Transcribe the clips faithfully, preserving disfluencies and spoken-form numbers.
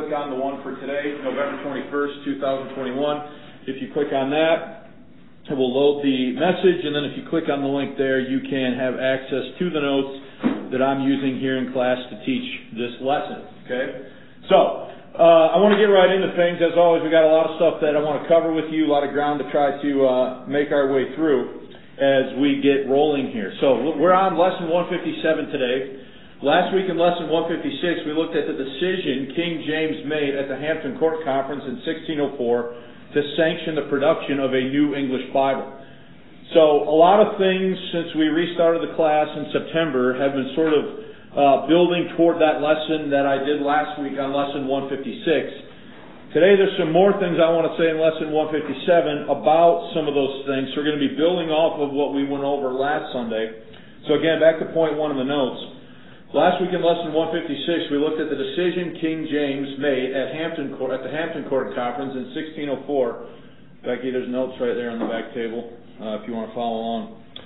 click on the one for today, November twenty-first, two thousand twenty-one. If you click on that, it will load the message, and then if you click on the link there, you can have access to the notes that I'm using here in class to teach this lesson. Okay? So, uh, I want to get right into things. As always, we got a lot of stuff that I want to cover with you, a lot of ground to try to uh, make our way through as we get rolling here. So, we're on lesson one fifty-seven today. Last week in lesson one fifty-six, we looked at the decision King James made at the Hampton Court Conference in sixteen oh four to sanction the production of a new English Bible. So a lot of things since we restarted the class in September have been sort of uh, building toward that lesson that I did last week on lesson one fifty-six. Today there's some more things I want to say in lesson one fifty-seven about some of those things. So we're going to be building off of what we went over last Sunday. So again, back to point one in the notes. Last week in lesson one fifty-six, we looked at the decision King James made at Hampton Court, at the Hampton Court Conference in sixteen oh four. Becky, there's notes right there on the back table uh, if you want to follow along.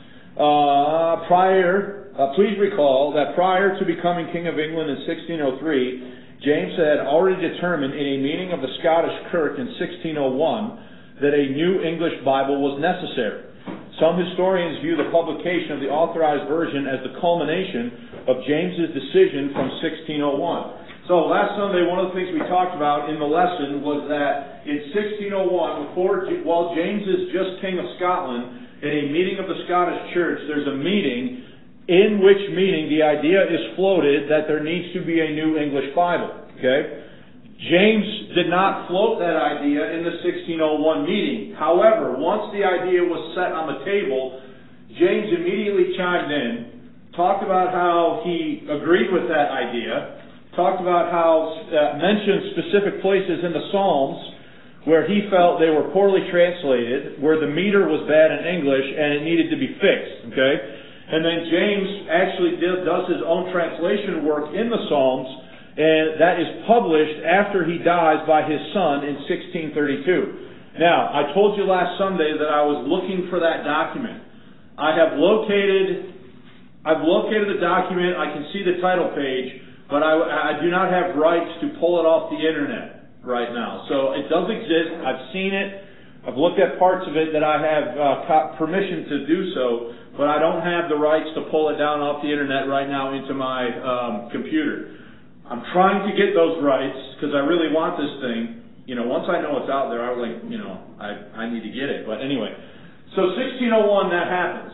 Uh, prior, uh, please recall that prior to becoming King of England in sixteen oh three, James had already determined in a meeting of the Scottish Kirk in sixteen oh one that a new English Bible was necessary. Some historians view the publication of the Authorized Version as the culmination of James's decision from sixteen oh one. So last Sunday, one of the things we talked about in the lesson was that in sixteen oh one, before while James is just King of Scotland, in a meeting of the Scottish Church, there's a meeting in which meeting the idea is floated that there needs to be a new English Bible. Okay? James did not float that idea in the sixteen oh one meeting. However, once the idea was set on the table, James immediately chimed in, talked about how he agreed with that idea, talked about how, uh, mentioned specific places in the Psalms where he felt they were poorly translated, where the meter was bad in English and it needed to be fixed. Okay? And then James actually did, does his own translation work in the Psalms, and that is published after he dies by his son in sixteen thirty-two. Now, I told you last Sunday that I was looking for that document. I have located, I've located the document. I can see the title page, but I, I do not have rights to pull it off the internet right now. So it does exist. I've seen it. I've looked at parts of it that I have uh, permission to do so, but I don't have the rights to pull it down off the internet right now into my um, computer. I'm trying to get those rights because I really want this thing. You know, once I know it's out there, I was like, you know, I, I need to get it. But anyway, so sixteen oh one, that happens.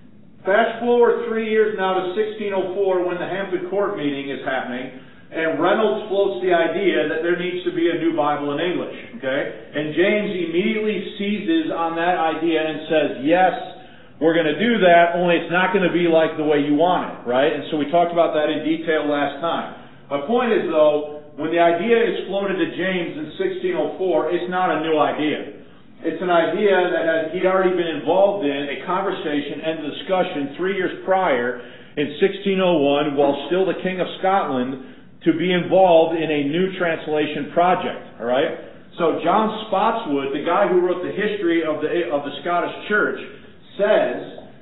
Fast forward three years now to sixteen oh four when the Hampton Court meeting is happening, and Reynolds floats the idea that there needs to be a new Bible in English. Okay? And James immediately seizes on that idea and says, yes, we're going to do that, only it's not going to be like the way you want it. Right? And so we talked about that in detail last time. My point is, though, when the idea is floated to James in sixteen oh four, it's not a new idea. It's an idea that has, he'd already been involved in a conversation and discussion three years prior in sixteen oh one, while still the King of Scotland, to be involved in a new translation project. All right. So John Spotswood, the guy who wrote the history of the of the Scottish Church, says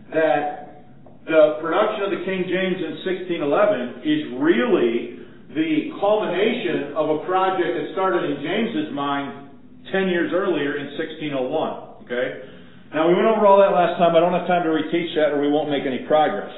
that the production of the King James in sixteen eleven is really the culmination of a project that started in James's mind ten years earlier in sixteen oh one. Okay? Now, we went over all that last time. I don't have time to reteach that or we won't make any progress.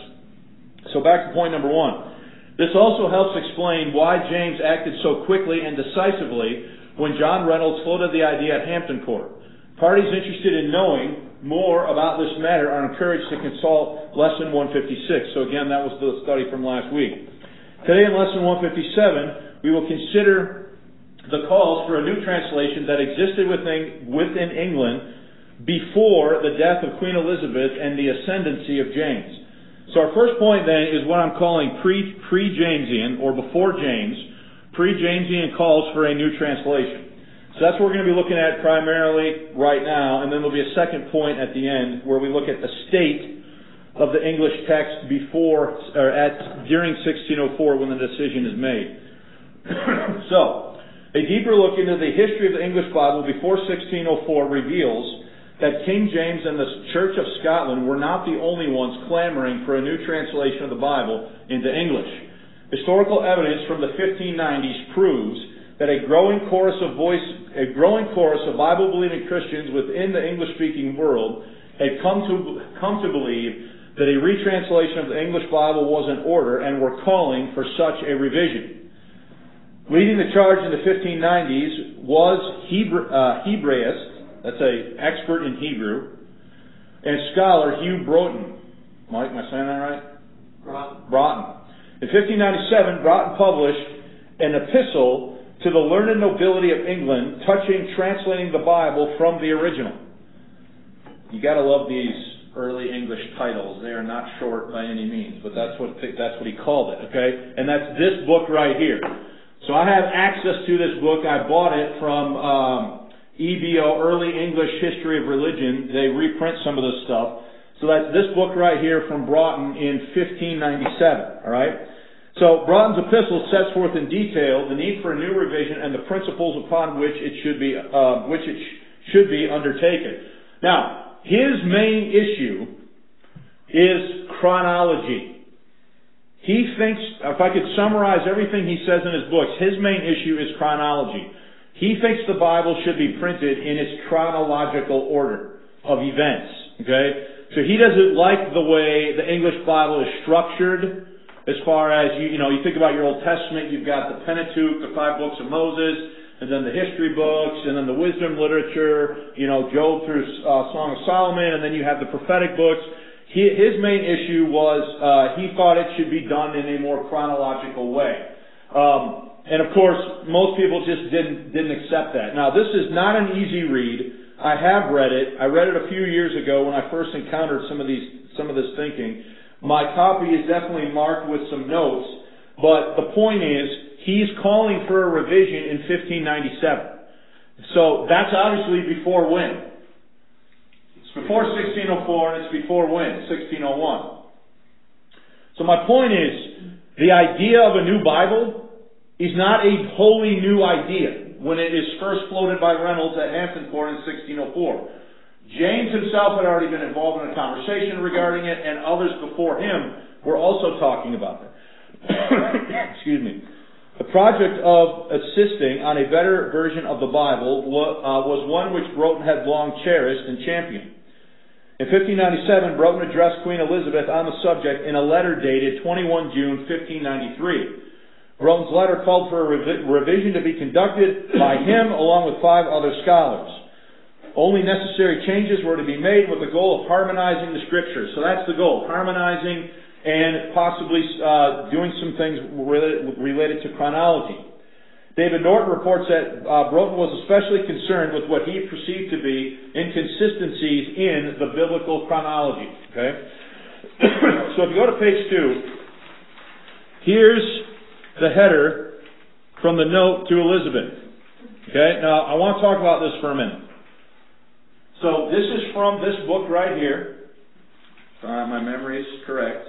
So back to point number one. This also helps explain why James acted so quickly and decisively when John Reynolds floated the idea at Hampton Court. Parties interested in knowing more about this matter are encouraged to consult lesson one fifty-six. So again, that was the study from last week. Today in lesson one fifty-seven, we will consider the calls for a new translation that existed within, within England before the death of Queen Elizabeth and the ascendancy of James. So our first point then is what I'm calling pre, pre-Jamesian or before James, pre-Jamesian calls for a new translation. So that's what we're going to be looking at primarily right now, and then there'll be a second point at the end where we look at the state of the English text before or at during sixteen oh four when the decision is made. So, a deeper look into the history of the English Bible before sixteen oh four reveals that King James and the Church of Scotland were not the only ones clamoring for a new translation of the Bible into English. Historical evidence from the fifteen nineties proves that a growing chorus of voice, a growing chorus of Bible-believing Christians within the English-speaking world had come to come to believe that a retranslation of the English Bible was in order and were calling for such a revision. Leading the charge in the fifteen nineties was Hebra- uh, Hebraist, that's an expert in Hebrew, and scholar Hugh Broughton. Mike, am I saying that right? Broughton. Broughton. In fifteen ninety-seven, Broughton published an epistle to the learned nobility of England touching translating the Bible from the original. You got to love these early English titles. They are not short by any means, but that's what that's what he called it. Okay, and that's this book right here. So I have access to this book. I bought it from um, E B O, Early English History of Religion. They reprint some of this stuff. So that's this book right here from Broughton in fifteen ninety-seven. All right. So Broughton's epistle sets forth in detail the need for a new revision and the principles upon which it should be, uh, which it sh- should be undertaken. Now, his main issue is chronology. He thinks, if I could summarize everything he says in his books, his main issue is chronology. He thinks the Bible should be printed in its chronological order of events. Okay? So he doesn't like the way the English Bible is structured as far as, you, you know, you think about your Old Testament, you've got the Pentateuch, the five books of Moses, and then the history books, and then the wisdom literature, you know, Job through uh, Song of Solomon, and then you have the prophetic books. He, his main issue was uh, he thought it should be done in a more chronological way. Um, and of course, most people just didn't didn't accept that. Now, this is not an easy read. I have read it. I read it a few years ago when I first encountered some of these, some of this thinking. My copy is definitely marked with some notes, but the point is, he's calling for a revision in fifteen ninety-seven. So that's obviously before when? It's before sixteen oh four, and it's before when? sixteen oh one. So my point is, the idea of a new Bible is not a wholly new idea when it is first floated by Reynolds at Hampton Court in sixteen oh four. James himself had already been involved in a conversation regarding it, and others before him were also talking about it. Excuse me. The project of assisting on a better version of the Bible was one which Broughton had long cherished and championed. In fifteen ninety-seven, Broughton addressed Queen Elizabeth on the subject in a letter dated the twenty-first of June, fifteen ninety-three. Broughton's letter called for a revi- revision to be conducted by him along with five other scholars. Only necessary changes were to be made with the goal of harmonizing the Scriptures. So that's the goal, harmonizing and possibly uh, doing some things related, related to chronology. David Norton reports that uh, Broughton was especially concerned with what he perceived to be inconsistencies in the biblical chronology. Okay, so if you go to page two, here's the header from the note to Elizabeth. Okay, now I want to talk about this for a minute. So this is from this book right here. Uh, my memory is correct.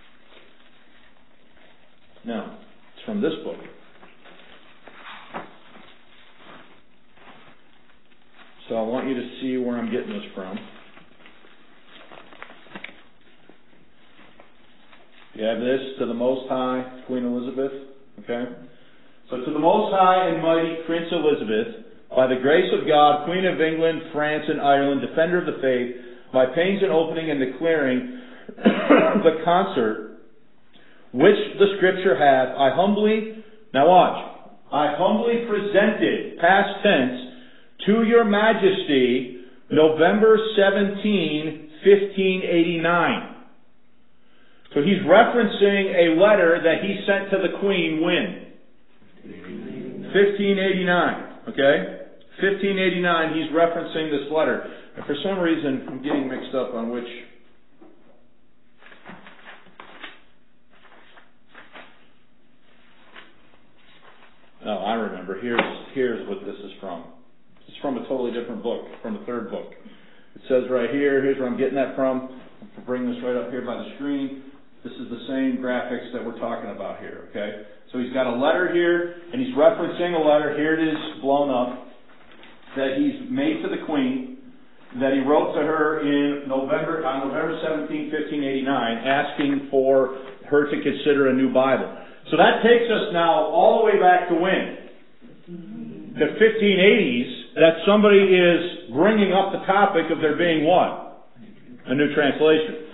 No, it's from this book. So I want you to see where I'm getting this from. You have this, to the Most High, Queen Elizabeth. Okay? So to the Most High and Mighty Prince Elizabeth, by the grace of God, Queen of England, France, and Ireland, defender of the faith, by pains in opening and declaring the concert which the Scripture hath, I humbly, now watch, I humbly presented, past tense, to your Majesty, November seventeenth, fifteen eighty-nine. So he's referencing a letter that he sent to the Queen when? fifteen eighty-nine. Okay? fifteen eighty-nine, he's referencing this letter. And for some reason, I'm getting mixed up on which... No, I remember. Here's, here's what this is from. It's from a totally different book, from the third book. It says right here, here's where I'm getting that from. I'll bring this right up here by the screen. This is the same graphics that we're talking about here, okay? So he's got a letter here, and he's referencing a letter, here it is blown up, that he's made to the Queen, that he wrote to her in November, on November seventeenth, fifteen eighty-nine, asking for her to consider a new Bible. So that takes us now all the way back to when? the fifteen eighties that somebody is bringing up the topic of there being what? A new translation.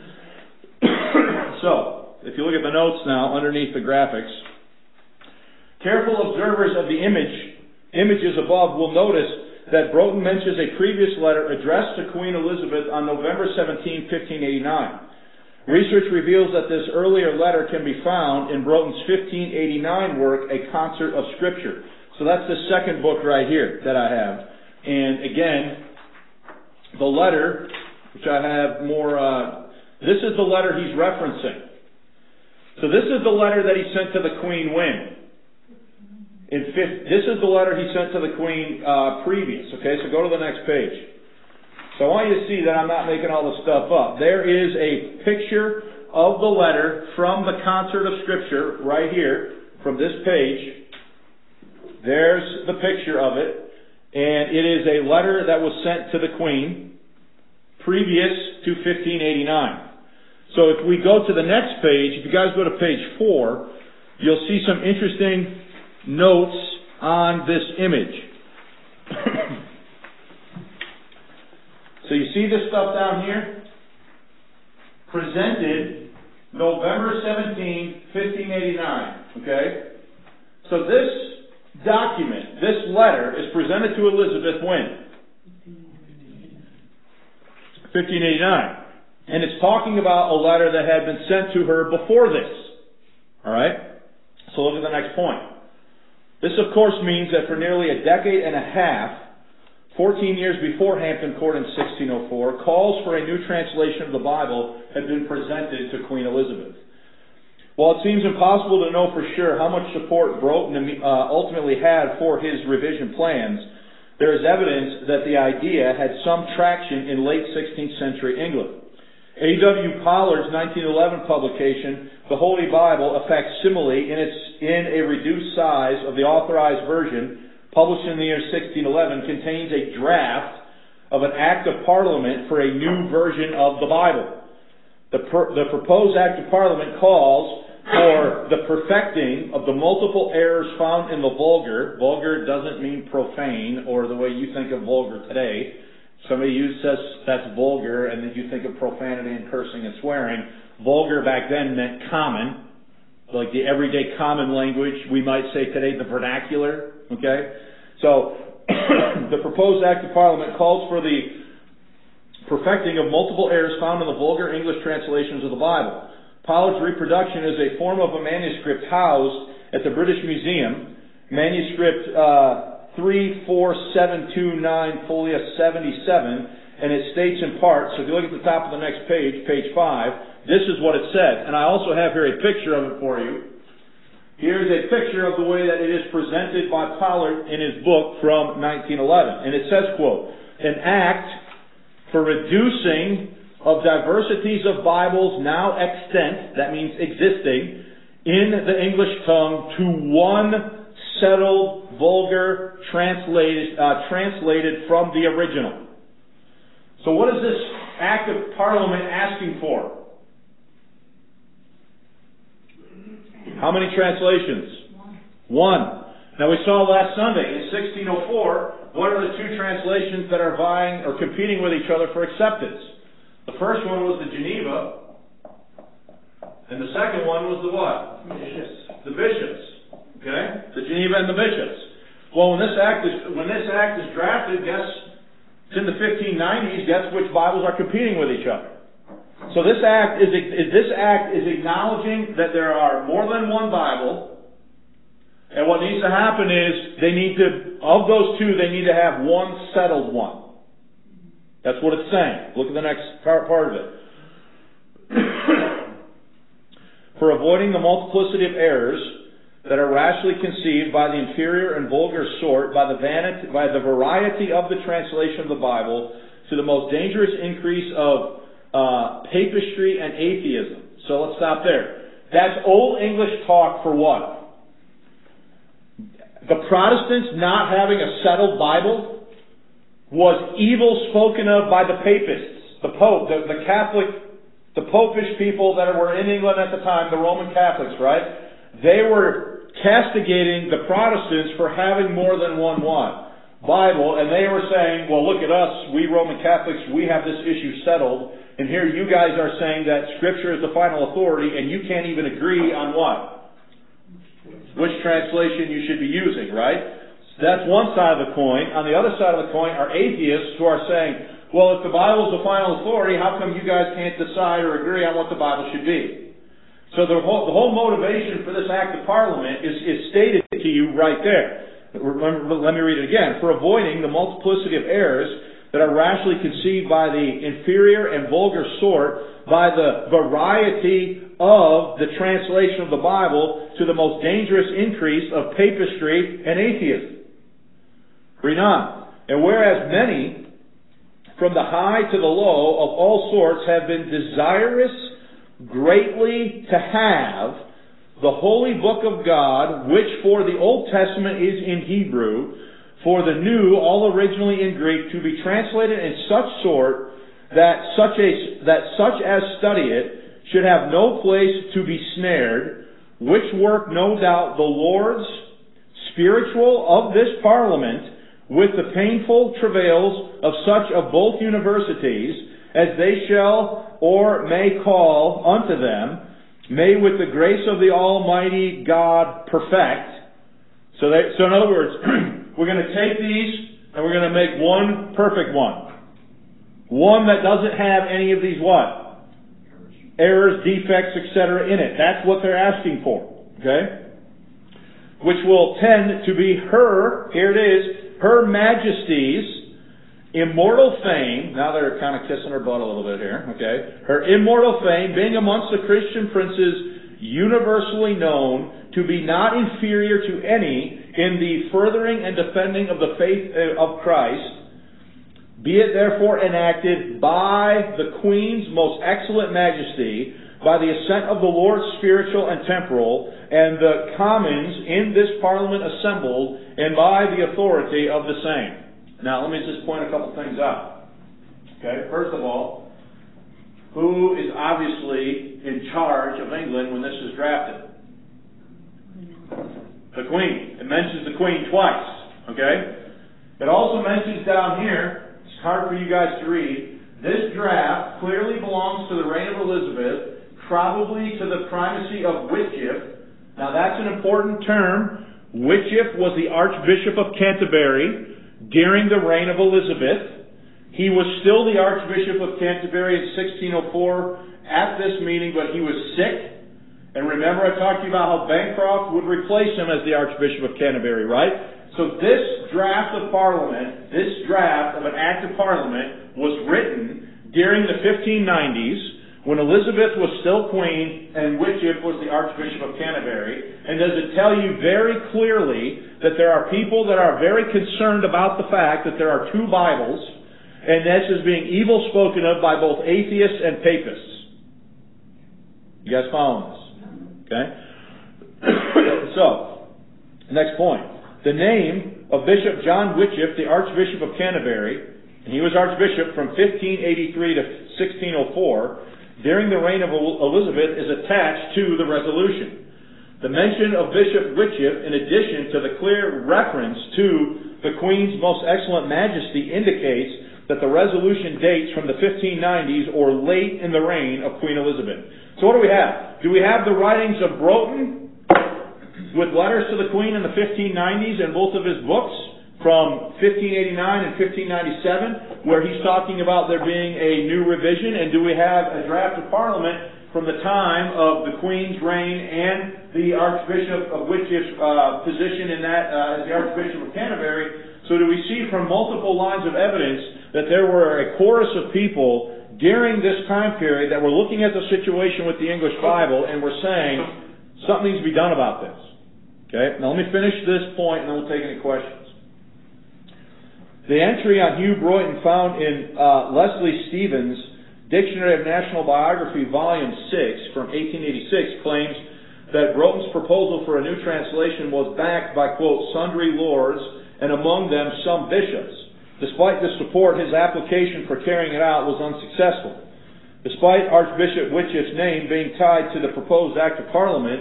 So, if you look at the notes now underneath the graphics, careful observers of the image, images above will notice that Broughton mentions a previous letter addressed to Queen Elizabeth on November seventeenth, fifteen eighty-nine. Research reveals that this earlier letter can be found in Broughton's fifteen eighty-nine work, A Concert of Scripture. So that's the second book right here that I have. And again, the letter, which I have more, uh, this is the letter he's referencing. So this is the letter that he sent to the Queen when? In fifth, this is the letter he sent to the Queen uh, previous. Okay, so go to the next page. So I want you to see that I'm not making all this stuff up. There is a picture of the letter from the Concert of Scripture right here, from this page. There's the picture of it. And it is a letter that was sent to the Queen previous to fifteen eighty-nine. So if we go to the next page, if you guys go to page four, you'll see some interesting notes on this image. So you see this stuff down here? Presented November seventeenth, fifteen eighty-nine. Okay? So this document, this letter, is presented to Elizabeth when? fifteen eighty-nine. And it's talking about a letter that had been sent to her before this. Alright? So look at the next point. This, of course, means that for nearly a decade and a half, fourteen years before Hampton Court in sixteen oh four, calls for a new translation of the Bible had been presented to Queen Elizabeth. While it seems impossible to know for sure how much support Broughton uh, ultimately had for his revision plans, there is evidence that the idea had some traction in late sixteenth century England. A W Pollard's nineteen eleven publication, The Holy Bible, a facsimile in its in a reduced size of the authorized version, published in the year sixteen eleven, contains a draft of an Act of Parliament for a new version of the Bible. The, per, the proposed Act of Parliament calls for the perfecting of the multiple errors found in the vulgar. Vulgar doesn't mean profane or the way you think of vulgar today. Somebody uses says that's vulgar, and then you think of profanity and cursing and swearing. Vulgar back then meant common, like the everyday common language. We might say today the vernacular. Okay, so the proposed Act of Parliament calls for the perfecting of multiple errors found in the vulgar English translations of the Bible. Pollard's reproduction is a form of a manuscript housed at the British Museum, manuscript uh, three four seven two nine, folio seventy-seven, and it states in part, so if you look at the top of the next page, page five, this is what it said. And I also have here a picture of it for you. Here's a picture of the way that it is presented by Pollard in his book from nineteen eleven. And it says, quote, an act for reducing of diversities of Bibles now extant, that means existing, in the English tongue to one settled, vulgar, translated, uh, translated from the original. So what is this Act of Parliament asking for? How many translations? One. Now we saw last Sunday in sixteen oh four, what are the two translations that are vying or competing with each other for acceptance? The first one was the Geneva, and the second one was the what? Bishops. The bishops. Okay? The Geneva and the bishops. Well, when this act is when this act is drafted, guess it's in the fifteen nineties. Guess which Bibles are competing with each other? So this act is, is this act is acknowledging that there are more than one Bible, and what needs to happen is they need to of those two they need to have one settled one. That's what it's saying. Look at the next part, part of it. For avoiding the multiplicity of errors that are rashly conceived by the inferior and vulgar sort, by the vanity, by the variety of the translation of the Bible, to the most dangerous increase of uh, papistry and atheism. So let's stop there. That's Old English talk for what? The Protestants not having a settled Bible was evil spoken of by the Papists, the Pope, the, the Catholic, the Popish people that were in England at the time, the Roman Catholics, right? They were castigating the Protestants for having more than one what? Bible, and they were saying, well, look at us, we Roman Catholics, we have this issue settled, and here you guys are saying that Scripture is the final authority, and you can't even agree on what? Which translation you should be using, right? So that's one side of the coin. On the other side of the coin are atheists who are saying, well, if the Bible is the final authority, how come you guys can't decide or agree on what the Bible should be? So the whole, the whole motivation for this act of Parliament is, is stated to you right there. Let me read it again. For avoiding the multiplicity of errors that are rashly conceived by the inferior and vulgar sort, by the variety of the translation of the Bible, to the most dangerous increase of papistry and atheism. Read on. And whereas many, from the high to the low, of all sorts, have been desirous greatly to have the holy book of God, which for the Old Testament is in Hebrew, for the New, all originally in Greek, to be translated in such sort that such a that such as study it should have no place to be snared, which work no doubt the Lords spiritual of this Parliament, with the painful travails of such of both universities, as they shall or may call unto them, may with the grace of the Almighty God perfect. So, they, so in other words, we're going to take these and we're going to make one perfect one. One that doesn't have any of these what? Errors, defects, et cetera in it. That's what they're asking for. Okay? Which will tend to be her, here it is, Her Majesty's immortal fame. Now they're kind of kissing her butt a little bit here. Okay? Her immortal fame, being amongst the Christian princes universally known to be not inferior to any in the furthering and defending of the faith of Christ, be it therefore enacted by the Queen's most excellent Majesty, by the assent of the Lords spiritual and temporal, and the Commons in this Parliament assembled, and by the authority of the same. Now, let me just point a couple things out. Okay, first of all, who is obviously in charge of England when this is drafted? The Queen. It mentions the Queen twice. Okay? It also mentions down here, it's hard for you guys to read, this draft clearly belongs to the reign of Elizabeth, probably to the primacy of Whitgift. Now, that's an important term. Whitgift was the Archbishop of Canterbury during the reign of Elizabeth. He was still the Archbishop of Canterbury in sixteen oh four at this meeting, but he was sick. And remember I talked to you about how Bancroft would replace him as the Archbishop of Canterbury, right? So this draft of Parliament, this draft of an Act of Parliament was written during the fifteen nineties when Elizabeth was still Queen and Whitgift was the Archbishop of Canterbury. And does it tell you very clearly that there are people that are very concerned about the fact that there are two Bibles, and this is being evil spoken of by both atheists and papists. You guys following this? Okay? So, next point. The name of Bishop John Whitgift, the Archbishop of Canterbury, and he was Archbishop from fifteen eighty-three to sixteen oh four, during the reign of Elizabeth, is attached to the resolution. The mention of Bishop Whitgift, in addition to the clear reference to the Queen's most excellent Majesty, indicates that the resolution dates from the fifteen nineties or late in the reign of Queen Elizabeth. So what do we have? Do we have the writings of Broughton with letters to the Queen in the fifteen nineties in both of his books from fifteen eighty-nine and fifteen ninety-seven, where he's talking about there being a new revision? And do we have a draft of Parliament from the time of the Queen's reign and the Archbishop of Whitgift's uh, position in that uh, as the Archbishop of Canterbury? So do we see from multiple lines of evidence that there were a chorus of people during this time period that were looking at the situation with the English Bible and were saying, something needs to be done about this. Okay? Now let me finish this point and then we'll take any questions. The entry on Hugh Broughton found in uh, Leslie Stevens' Dictionary of National Biography, Volume six, from eighteen eighty-six, claims that Broughton's proposal for a new translation was backed by, quote, sundry lords, and among them some bishops. Despite this support, his application for carrying it out was unsuccessful. Despite Archbishop Whitgift's name being tied to the proposed Act of Parliament,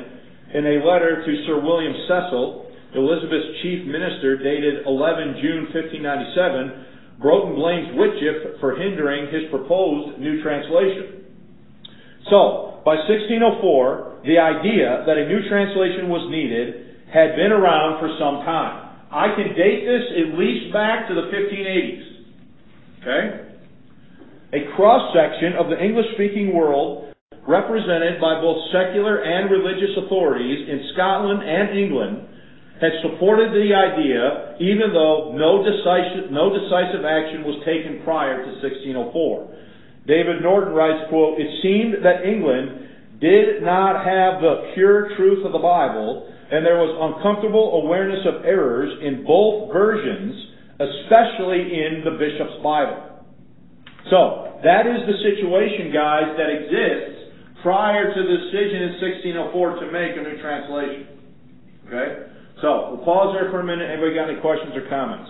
In a letter to Sir William Cecil, Elizabeth's chief minister, dated the eleventh of June fifteen ninety-seven, Broughton blames Whitgift for hindering his proposed new translation. So, by sixteen oh four, the idea that a new translation was needed had been around for some time. I can date this at least back to the fifteen eighties. Okay? A cross-section of the English-speaking world, represented by both secular and religious authorities in Scotland and England, had supported the idea, even though no decisive, no decisive action was taken prior to sixteen oh four. David Norton writes, quote, "It seemed that England did not have the pure truth of the Bible, and there was uncomfortable awareness of errors in both versions, especially in the Bishop's Bible." So, that is the situation, guys, that exists prior to the decision in sixteen oh four to make a new translation. Okay? So, we'll pause there for a minute. Anybody got any questions or comments?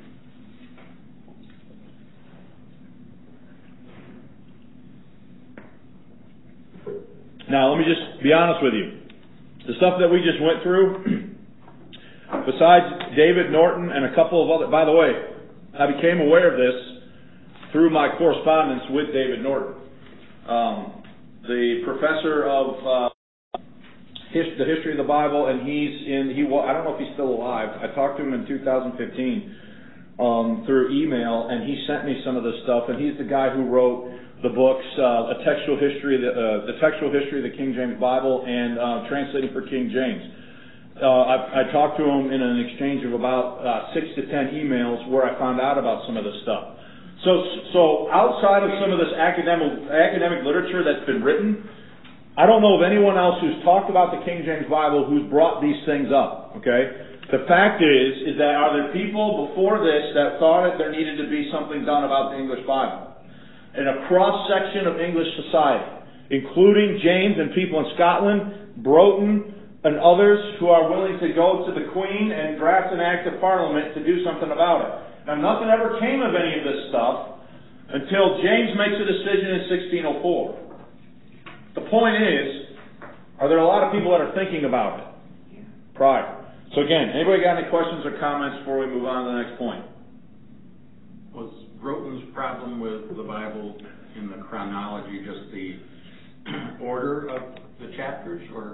Now, let me just be honest with you. The stuff that we just went through, besides David Norton and a couple of other... By the way, I became aware of this through my correspondence with David Norton, um, the professor of uh, his, the history of the Bible, and he's in... He I don't know if he's still alive. I talked to him in two thousand fifteen um, through email, and he sent me some of this stuff, and he's the guy who wrote the books, uh, a textual history, the, uh, the textual history of the King James Bible, and uh, translating for King James. Uh, I, I talked to him in an exchange of about uh, six to ten emails where I found out about some of this stuff. So, so outside of some of this academic academic literature that's been written, I don't know of anyone else who's talked about the King James Bible who's brought these things up. Okay. The fact is, is that are there people before this that thought that there needed to be something done about the English Bible? In a cross-section of English society, including James and people in Scotland, Broughton, and others who are willing to go to the Queen and draft an act of Parliament to do something about it. Now, nothing ever came of any of this stuff until James makes a decision in sixteen oh four. The point is, are there a lot of people that are thinking about it prior? So again, anybody got any questions or comments before we move on to the next point? Was Broughton's problem with the Bible in the chronology just the order of the chapters, or?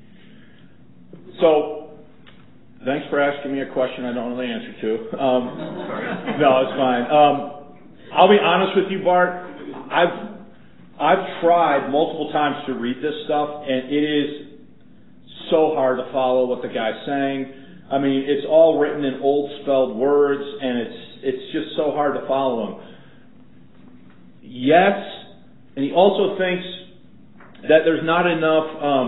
So, thanks for asking me a question I don't know the answer to. Um, Sorry. No, it's fine. Um, I'll be honest with you, Bart. I've I've tried multiple times to read this stuff, and it is so hard to follow what the guy's saying. I mean, it's all written in old spelled words, and it's it's just so hard to follow him. Yes, and he also thinks that there's not enough. Um,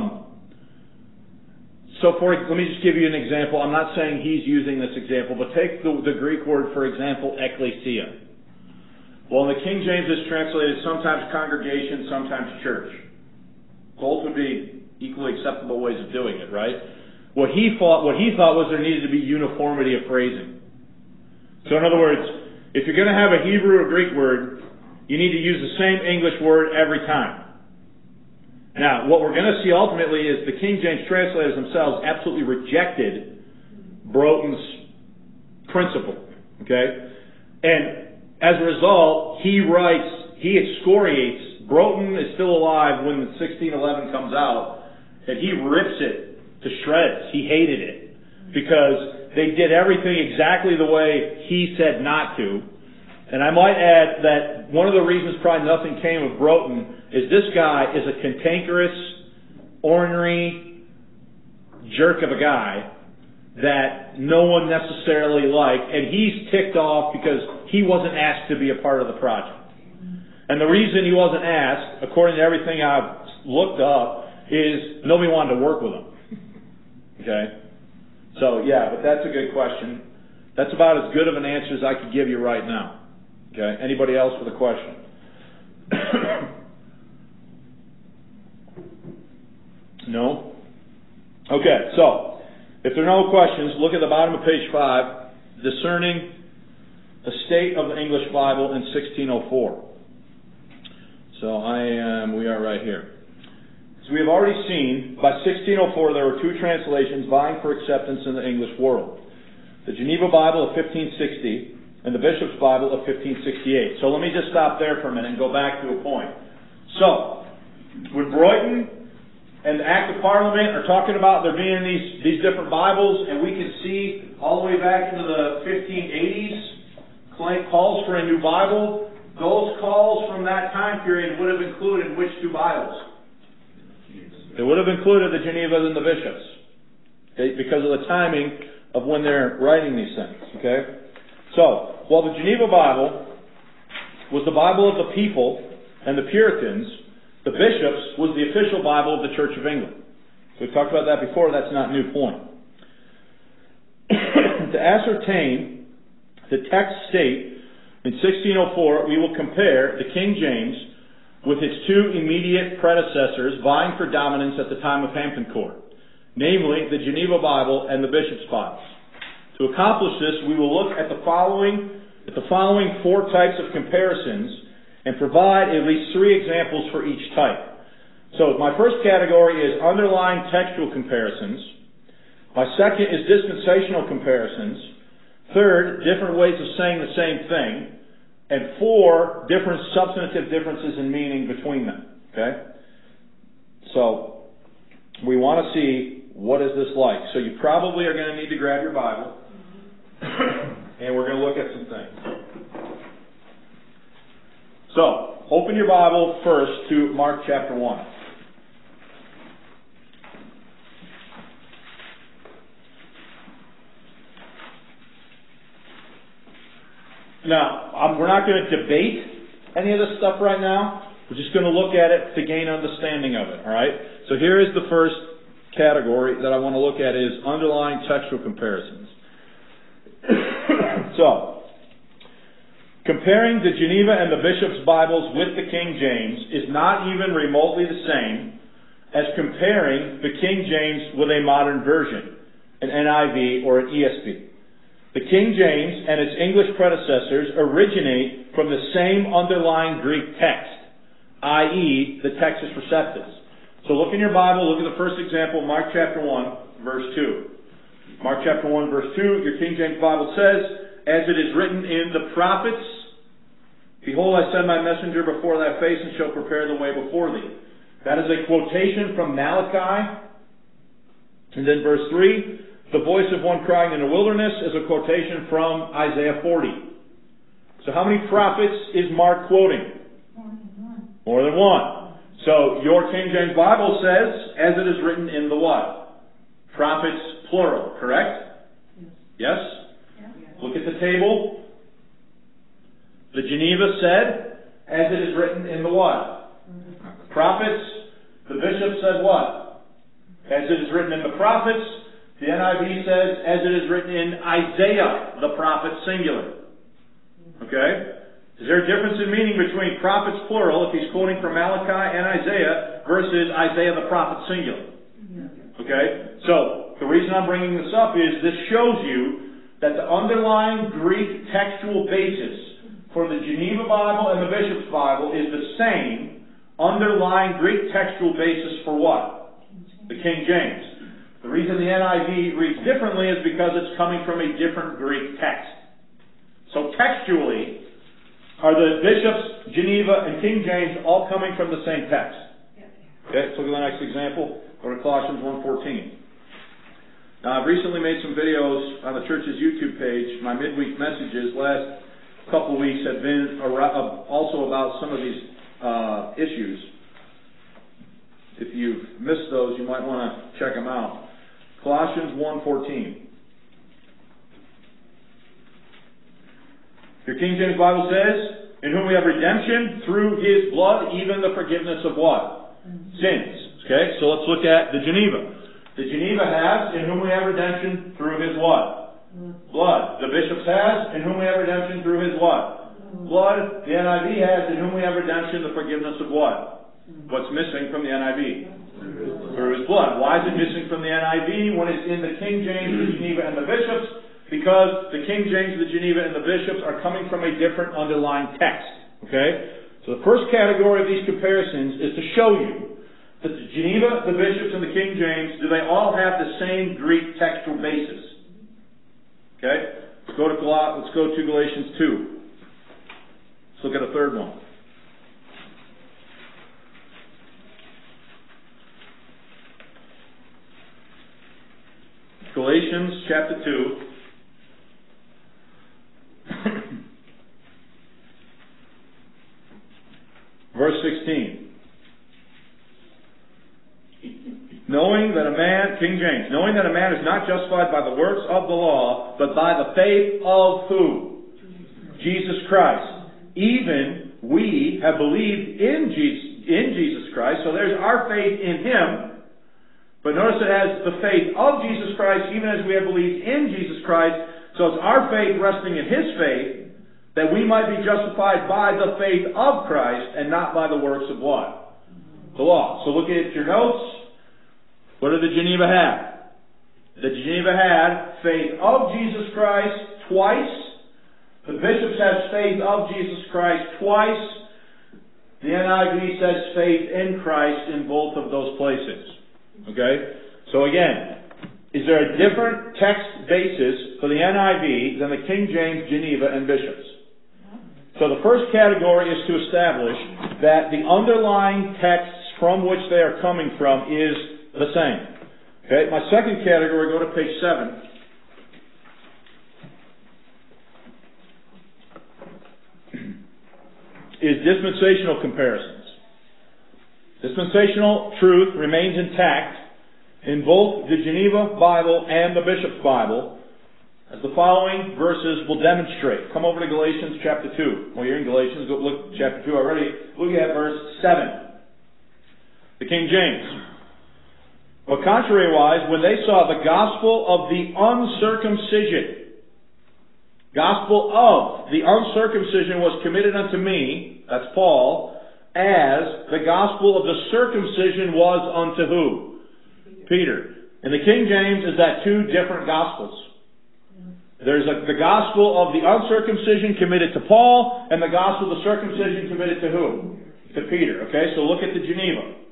so, for let me just give you an example. I'm not saying he's using this example, but take the, the Greek word, for example, ecclesia. Well, in the King James, it's translated sometimes congregation, sometimes church. Both would be equally acceptable ways of doing it, right? What he thought, what he thought was there needed to be uniformity of phrasing. So in other words, if you're going to have a Hebrew or Greek word, you need to use the same English word every time. Now, what we're going to see ultimately is the King James translators themselves absolutely rejected Broughton's principle. Okay? And as a result, he writes, he excoriates, Broughton is still alive when the sixteen eleven comes out, and he rips it to shreds. He hated it because they did everything exactly the way he said not to. And I might add that one of the reasons probably nothing came of Broughton is this guy is a cantankerous, ornery jerk of a guy that no one necessarily liked, and he's ticked off because he wasn't asked to be a part of the project. And the reason he wasn't asked, according to everything I've looked up, is nobody wanted to work with him. Okay? So, yeah, but that's a good question. That's about as good of an answer as I could give you right now. Okay? Anybody else with a question? No? Okay, so, if there are no questions, look at the bottom of page five, discerning the state of the English Bible in sixteen oh four. So I am, we are right here. As we have already seen, by sixteen oh four there were two translations vying for acceptance in the English world. The Geneva Bible of fifteen sixty and the Bishop's Bible of fifteen sixty-eight. So let me just stop there for a minute and go back to a point. So, when Bruyton and the Act of Parliament are talking about there being these, these different Bibles, and we can see all the way back into the fifteen eighties, calls for a new Bible, those calls from that time period would have included which two Bibles? It would have included the Genevas and the Bishops, okay, because of the timing of when they're writing these things. Okay, so while the Geneva Bible was the Bible of the people and the Puritans, the Bishops was the official Bible of the Church of England. So we've talked about that before. That's not a new point. To ascertain the text state in sixteen oh four, we will compare the King James with its two immediate predecessors vying for dominance at the time of Hampton Court, namely the Geneva Bible and the Bishop's Bibles. To accomplish this, we will look at the following at the following four types of comparisons and provide at least three examples for each type. So my first category is underlying textual comparisons. My second is dispensational comparisons. Third, different ways of saying the same thing. And four, different substantive differences in meaning between them. Okay? So, we want to see what is this like. So you probably are going to need to grab your Bible. And we're going to look at some things. So, open your Bible first to Mark chapter one. Now, um, we're not going to debate any of this stuff right now. We're just going to look at it to gain understanding of it. All right? So here is the first category that I want to look at is underlying textual comparisons. So, comparing the Geneva and the Bishop's Bibles with the King James is not even remotely the same as comparing the King James with a modern version, an N I V or an E S V. The King James and its English predecessors originate from the same underlying Greek text, that is the Textus Receptus. So look in your Bible, look at the first example, Mark chapter one, verse two. Mark chapter one, verse two, your King James Bible says, as it is written in the prophets, behold, I send my messenger before thy face and shall prepare the way before thee. That is a quotation from Malachi. And then verse three, the voice of one crying in the wilderness is a quotation from Isaiah forty. So how many prophets is Mark quoting? More than one. More than one. So your King James Bible says, as it is written in the what? Prophets, plural, correct? Yes? Yes? Yeah. Look at the table. The Geneva said, as it is written in the what? Mm-hmm. Prophets. The Bishop said what? As it is written in the prophets. The N I V says, as it is written in Isaiah, the prophet, singular. Okay? Is there a difference in meaning between prophets, plural, if he's quoting from Malachi and Isaiah, versus Isaiah, the prophet, singular? Okay? So, the reason I'm bringing this up is this shows you that the underlying Greek textual basis for the Geneva Bible and the Bishop's Bible is the same underlying Greek textual basis for what? The King James. The reason the N I V reads differently is because it's coming from a different Greek text. So textually, are the Bishops, Geneva, and King James all coming from the same text? Okay, let's look at the next example. Go to Colossians one fourteen. Now, I've recently made some videos on the church's YouTube page. My midweek messages last couple of weeks have been also about some of these uh, issues. If you've missed those, you might want to check them out. Colossians one fourteen. Your King James Bible says, in whom we have redemption through His blood, even the forgiveness of what? Sins. Okay, so let's look at the Geneva. The Geneva has, in whom we have redemption through His what? Blood. The Bishops has, in whom we have redemption through His what? Blood. The N I V has, in whom we have redemption, the forgiveness of what? What's missing from the N I V? Through His blood. Why is it missing from the N I V when it's in the King James, the Geneva, and the Bishops? Because the King James, the Geneva, and the Bishops are coming from a different underlying text. Okay? So the first category of these comparisons is to show you that the Geneva, the Bishops, and the King James, do they all have the same Greek textual basis? Okay? Let's go to, Gal- let's go to Galatians two. Let's look at a third one. Galatians chapter two. Verse sixteen. Knowing that a man, King James, knowing that a man is not justified by the works of the law, but by the faith of who? Jesus Christ. Even we have believed in Jesus, in Jesus Christ, so there's our faith in Him. But notice it has the faith of Jesus Christ, even as we have believed in Jesus Christ. So it's our faith resting in His faith, that we might be justified by the faith of Christ, and not by the works of what? The law. So look at your notes. What did the Geneva have? The Geneva had faith of Jesus Christ twice. The Bishops has faith of Jesus Christ twice. The N I V says faith in Christ in both of those places. Okay? So again, is there a different text basis for the N I V than the King James, Geneva, and Bishops? So the first category is to establish that the underlying texts from which they are coming from is the same. Okay, my second category, go to page seven. Is dispensational comparisons. Dispensational truth remains intact in both the Geneva Bible and the Bishop's Bible, as the following verses will demonstrate. Come over to Galatians chapter two. Well, you're in Galatians, go look at chapter two already. Look at verse seven. The King James. But contrariwise, when they saw the gospel of the uncircumcision, gospel of the uncircumcision was committed unto me, that's Paul, as the gospel of the circumcision was unto who? Peter. In the King James, is that two different gospels? There's a, the gospel of the uncircumcision committed to Paul, and the gospel of the circumcision committed to who? To Peter. Okay, so look at the Geneva.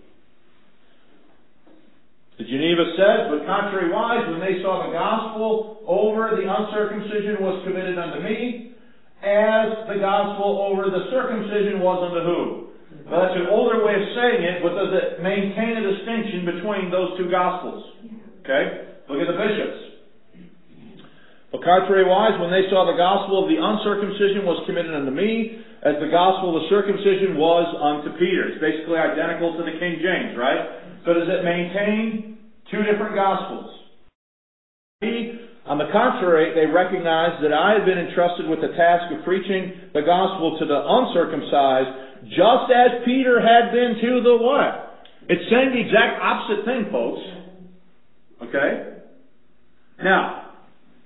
The Geneva says, but contrariwise, when they saw the gospel over the uncircumcision was committed unto me, as the gospel over the circumcision was unto who? Well, that's an older way of saying it, but does it maintain a distinction between those two gospels? Okay? Look at the Bishops. But contrariwise, when they saw the gospel of the uncircumcision was committed unto me, as the gospel of the circumcision was unto Peter. It's basically identical to the King James, right? So does it maintain two different gospels? On the contrary, they recognize that I have been entrusted with the task of preaching the gospel to the uncircumcised, just as Peter had been to the what? It's saying the exact opposite thing, folks. Okay? Now,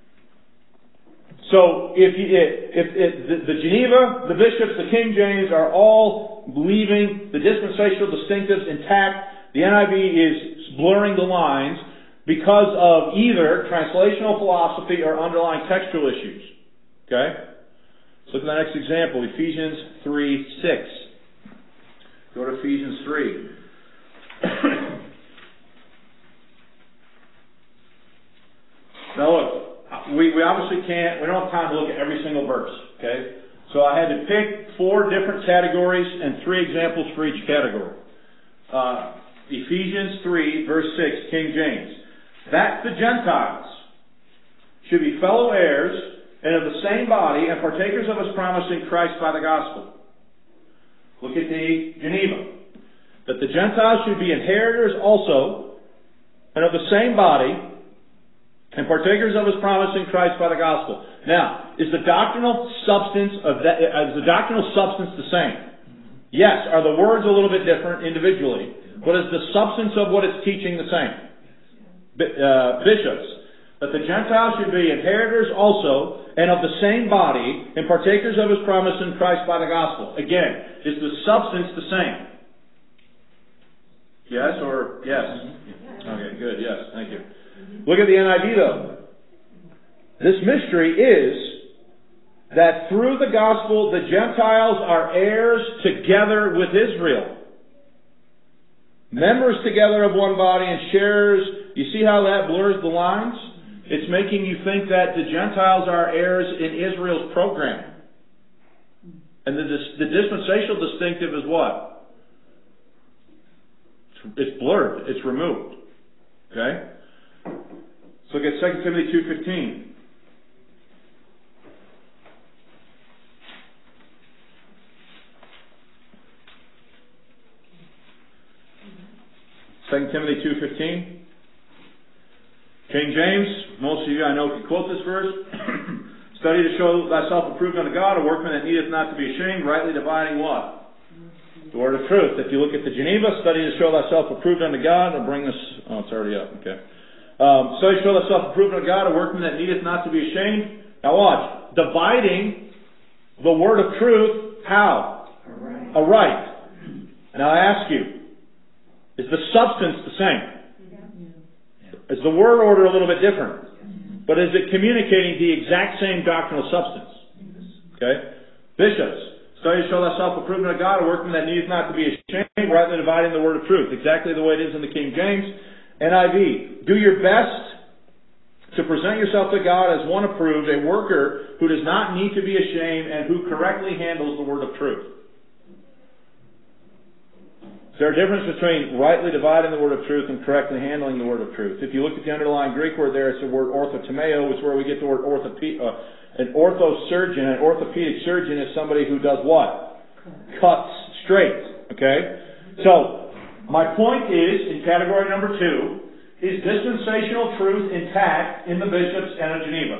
so if, you, if, if the, the Geneva, the Bishops, the King James are all leaving the dispensational distinctives intact, the N I V is blurring the lines because of either translational philosophy or underlying textual issues. Okay? Let's look at the next example, Ephesians three six. Go to Ephesians three. Now look, we, we obviously can't, we don't have time to look at every single verse. Okay? So I had to pick four different categories and three examples for each category. Uh, Ephesians three, verse six, King James. That the Gentiles should be fellow heirs and of the same body and partakers of His promise in Christ by the gospel. Look at the Geneva. That the Gentiles should be inheritors also and of the same body and partakers of His promise in Christ by the gospel. Now, is the doctrinal substance of that, is the doctrinal substance the same? Yes. Are the words a little bit different individually? But is the substance of what it's teaching the same? Uh, bishops, that the Gentiles should be inheritors also, and of the same body, and partakers of His promise in Christ by the gospel. Again, is the substance the same? Yes or yes? Okay, good, yes, thank you. Look at the N I V though. This mystery is that through the gospel, the Gentiles are heirs together with Israel. Members together of one body and sharers. You see how that blurs the lines? It's making you think that the Gentiles are heirs in Israel's program. And the, the dispensational distinctive is what? It's blurred. It's removed. Okay? Let's look at Second Timothy two fifteen. Second Timothy two fifteen. King James, most of you I know can quote this verse. Study to show thyself approved unto God, a workman that needeth not to be ashamed, rightly dividing what? The word of truth. If you look at the Geneva, study to show thyself approved unto God, I'll bring this, oh, it's already up, okay. Um, study to show thyself approved unto God, a workman that needeth not to be ashamed. Now watch. Dividing the word of truth, how? Aright. Aright. Now I ask you, is the substance the same? Is the word order a little bit different? But is it communicating the exact same doctrinal substance? Okay? Bishops, study to show thyself approved unto God, a workman that needs not to be ashamed, rightly dividing the word of truth. Exactly the way it is in the King James. N I V, do your best to present yourself to God as one approved, a worker who does not need to be ashamed and who correctly handles the word of truth. Is there a difference between rightly dividing the word of truth and correctly handling the word of truth? If you look at the underlying Greek word there, it's the word orthotomeo, which is where we get the word orthope- uh, an orthosurgeon. An orthopedic surgeon is somebody who does what? Cuts straight. Okay? So, my point is, in category number two, is dispensational truth intact in the bishops and in Geneva?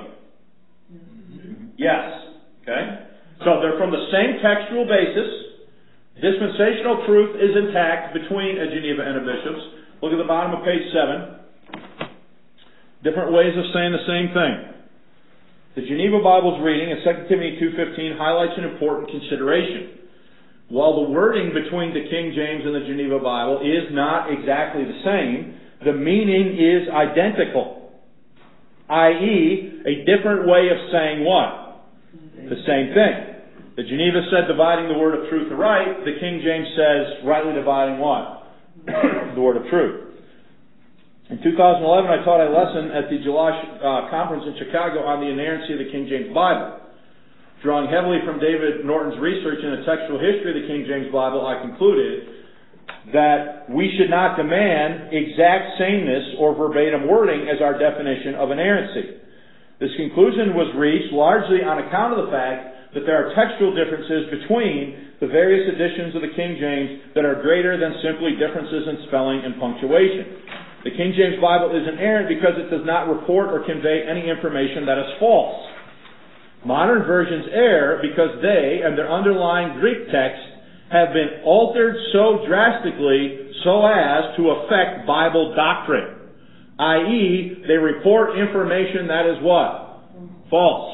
Yes. Okay? So, they're from the same textual basis. Dispensational truth is intact between a Geneva and a bishops. Look at the bottom of page seven. Different ways of saying the same thing. The Geneva Bible's reading in Second Timothy two fifteen highlights an important consideration. While the wording between the King James and the Geneva Bible is not exactly the same, the meaning is identical. that is, a different way of saying what? The same thing. The Geneva said dividing the word of truth aright. The King James says rightly dividing what? The word of truth. In two thousand eleven, I taught a lesson at the July uh, conference in Chicago on the inerrancy of the King James Bible. Drawing heavily from David Norton's research in the textual history of the King James Bible, I concluded that we should not demand exact sameness or verbatim wording as our definition of inerrancy. This conclusion was reached largely on account of the fact that there are textual differences between the various editions of the King James that are greater than simply differences in spelling and punctuation. The King James Bible is inerrant because it does not report or convey any information that is false. Modern versions err because they and their underlying Greek text have been altered so drastically so as to affect Bible doctrine. that is, they report information that is what? False.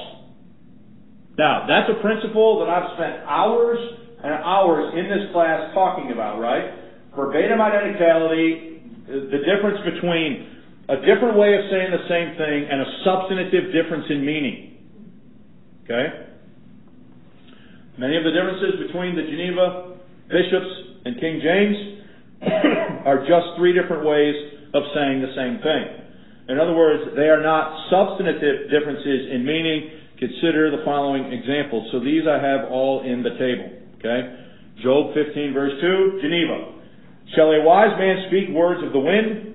Now, that's a principle that I've spent hours and hours in this class talking about, right? Verbatim identicality, the difference between a different way of saying the same thing and a substantive difference in meaning. Okay? Many of the differences between the Geneva bishops and King James are just three different ways of saying the same thing. In other words, they are not substantive differences in meaning. Consider the following examples. So these I have all in the table. Okay? Job fifteen verse two, Geneva. Shall a wise man speak words of the wind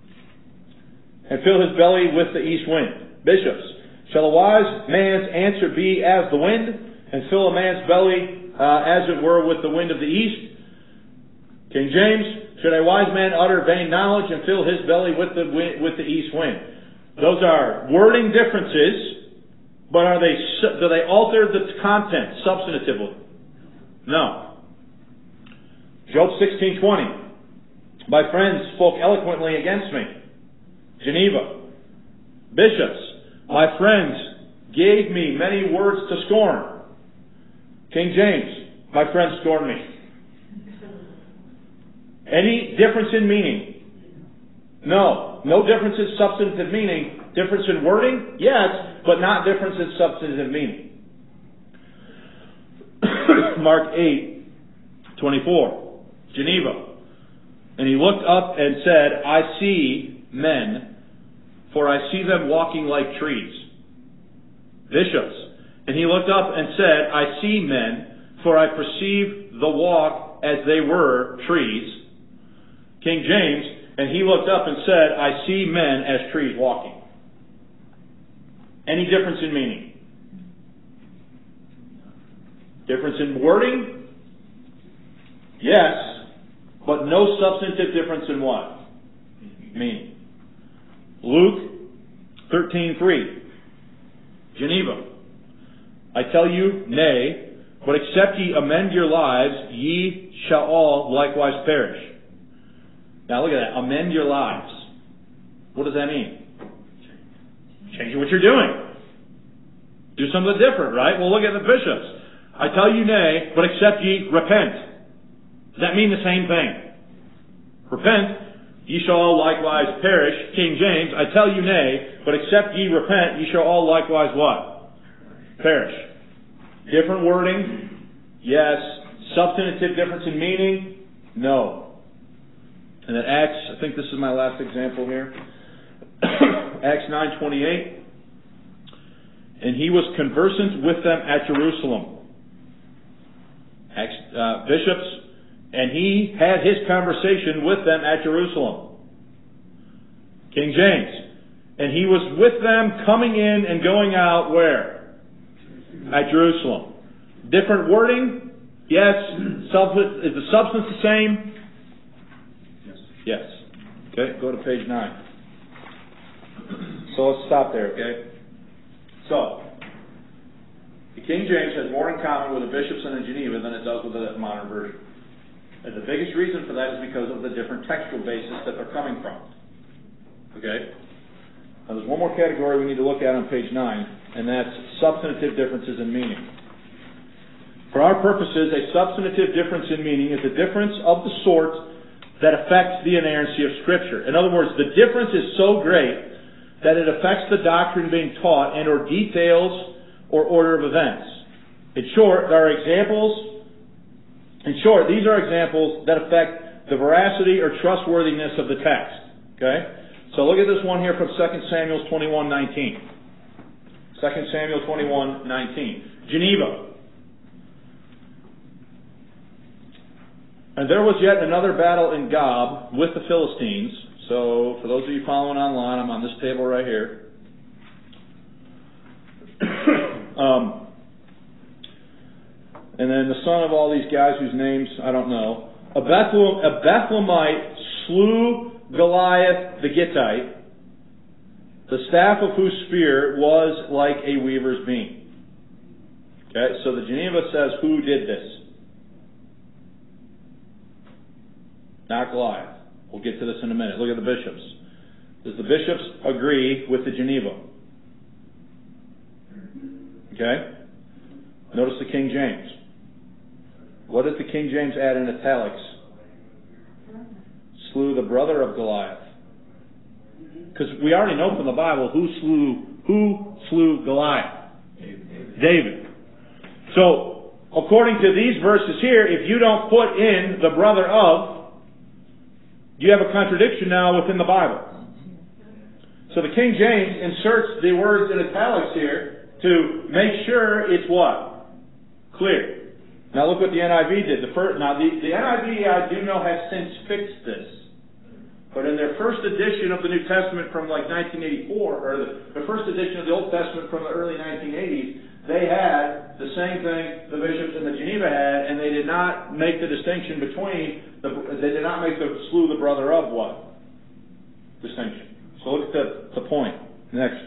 and fill his belly with the east wind? Bishops. Shall a wise man's answer be as the wind and fill a man's belly uh, as it were with the wind of the east? King James. Should a wise man utter vain knowledge and fill his belly with the wind, with the east wind? Those are wording differences. But are they, do they alter the content substantively? No. Job sixteen twenty. My friends spoke eloquently against me. Geneva. Bishops. My friends gave me many words to scorn. King James. My friends scorned me. Any difference in meaning? No. No difference in substantive meaning. Difference in wording? Yes, but not difference in substantive meaning. Mark eight twenty-four. Geneva. And he looked up and said, I see men, for I see them walking like trees. Bishops. And he looked up and said, I see men, for I perceive the walk as they were trees. King James, and he looked up and said, I see men as trees walking. Any difference in meaning? Difference in wording? Yes, but no substantive difference in what? Meaning. Luke thirteen three. Geneva. I tell you, nay, but except ye amend your lives, ye shall all likewise perish. Now look at that. Amend your lives. What does that mean? Changing what you're doing. Do something different, right? Well, look at the bishops. I tell you nay, but except ye repent. Does that mean the same thing? Repent, ye shall all likewise perish. King James, I tell you nay, but except ye repent, ye shall all likewise what? Perish. Different wording? Yes. Substantive difference in meaning? No. And then Acts, I think this is my last example here. Acts nine twenty-eight. And he was conversant with them at Jerusalem. Acts, uh, bishops, and he had his conversation with them at Jerusalem. King James. And he was with them coming in and going out where? At Jerusalem. Different wording? Yes. Substance, is the substance the same? Yes. Yes. Okay, go to page nine. So let's stop there, okay? So, the King James has more in common with the bishops in the Geneva than it does with the modern version. And the biggest reason for that is because of the different textual basis that they're coming from. Okay? Now there's one more category we need to look at on page nine, and that's substantive differences in meaning. For our purposes, a substantive difference in meaning is a difference of the sort that affects the inerrancy of Scripture. In other words, the difference is so great that it affects the doctrine being taught and or details or order of events. In short, there are examples, in short, these are examples that affect the veracity or trustworthiness of the text. Okay? So look at this one here from Second Samuel twenty-one nineteen. Second Samuel twenty-one nineteen. Geneva. And there was yet another battle in Gob with the Philistines. So, for those of you following online, I'm on this table right here. um, and then the son of all these guys whose names I don't know. A, Bethlem, a Bethlehemite slew Goliath the Gittite, the staff of whose spear was like a weaver's beam. Okay, so the Geneva says, who did this? Not Goliath. We'll get to this in a minute. Look at the bishops. Does the bishops agree with the Geneva? Okay? Notice the King James. What did the King James add in italics? Slew the brother of Goliath. Because we already know from the Bible who slew who slew Goliath. David. David. So, according to these verses here, if you don't put in the brother of, you have a contradiction now within the Bible. So the King James inserts the words in italics here to make sure it's what? Clear. Now look what the N I V did. The first, now the, the N I V I do know has since fixed this. But in their first edition of the New Testament from like nineteen eighty-four, or the, the first edition of the Old Testament from the early nineteen eighties, they had the same thing the bishops in the Geneva had, and they did not make the distinction between, the, they did not make the slew the brother of what? Distinction. So look at the, the point. Next.